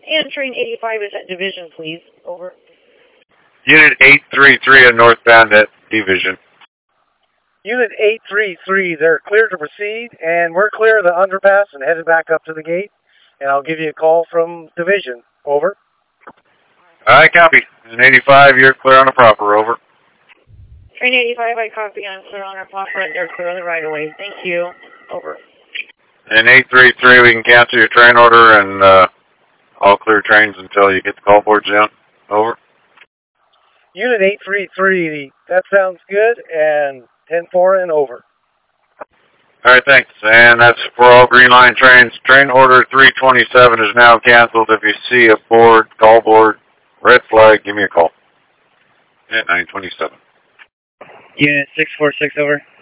And train 85 is at Division, please. Over. Unit 833 at northbound at Division. Unit 833, they're clear to proceed, and we're clear of the underpass and headed back up to the gate. And I'll give you a call from Division. Over. All right, copy. And 85, you're clear on the proper. Over. Train 85, I copy. I'm clear on our proper. They're clear on the right of way. Thank you. Over. And 833, we can cancel your train order and all clear trains until you get the call boards in. Over. Unit 833, that sounds good, and 10-4 and over. All right, thanks. And that's for all Green Line trains. Train order 327 is now canceled. If you see a board, call board, red flag, give me a call. At 927. Unit 646, over.